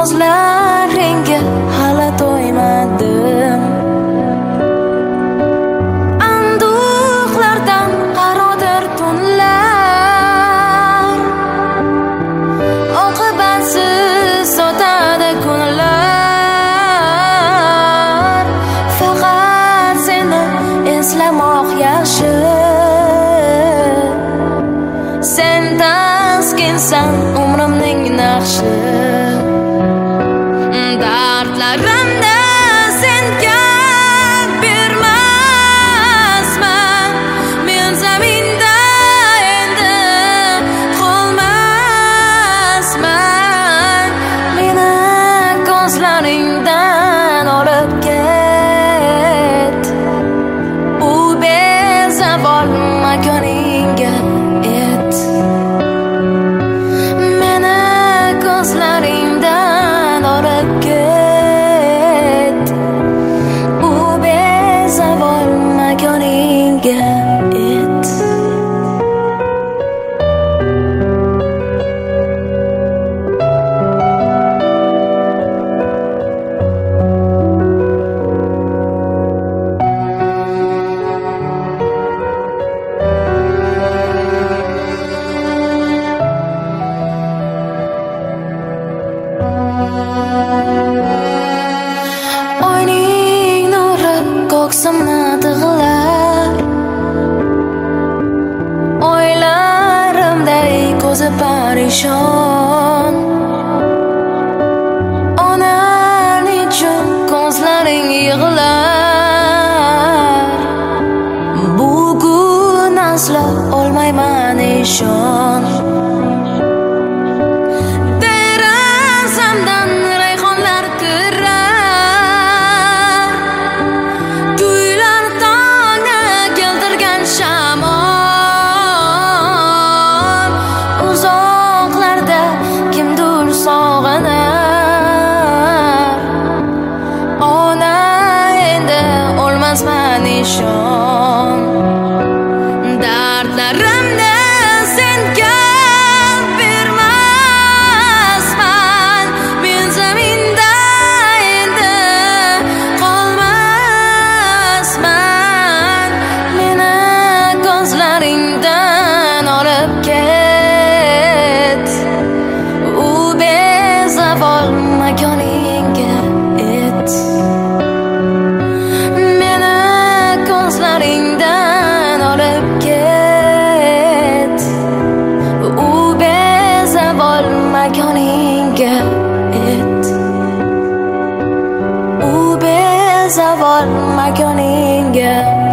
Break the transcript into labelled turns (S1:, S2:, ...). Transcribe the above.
S1: ko'zlaringga hali to'ymadim. Anduhlardan qarodir tunlar, oqibatsiz o'tadi kunlar. Faqat seni eslamoq yaxshi. Sen taskinsan umrimning naqshi. Dardlarimda senga bermasman. Men zaminda endi qolmasman. Meni ko'zlaringdan olib ket. U bezavol makoningga et. Meni ko'zlaringdan olib ket. U bezavol makoningga et. Oyning nuri ko'ksimni tig'lar. Oylarimday ko'zi parishon. Onang uchun ko'zlaring yig'lar. Bugun aslo olmayman ishon. Derazamdan rayhonlar kirar. Guylar tongga keltirgan shamol. Uzoqlarda kimdir sog'inar. Ona endi o'lmasman ishon. Dardlarimda senga bermasman. Men zaminda endi qolmasman. Meni ko'zlaringdan olib ket. U bezavol makoningga et. Meni ko'zlaringdan olib ket. U bezavol makoningga et. U bezavol makoningga